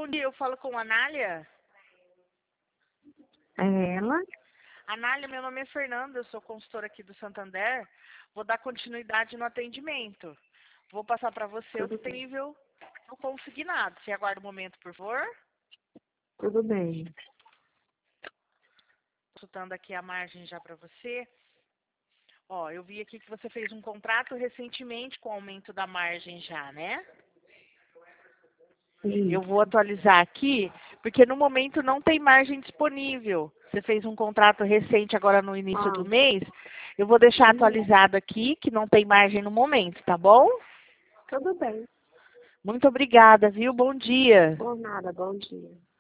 bom dia. Eu falo com a Anália. É ela? Anália, meu nome é Fernanda, eu sou consultora aqui do Santander. Vou dar continuidade no atendimento. Vou passar para você o Tudo bem. disponível no consignado. Você aguarda um momento, por favor. Tudo bem. Consultando aqui a margem já para você. Ó, eu vi aqui que você fez um contrato recentemente com aumento da margem já, né? Eu vou atualizar aqui, porque no momento não tem margem disponível. Você fez um contrato recente agora no início do mês. Eu vou deixar atualizado aqui, que não tem margem no momento, tá bom? Tudo bem. Muito obrigada, viu? Bom dia. Por nada, bom dia.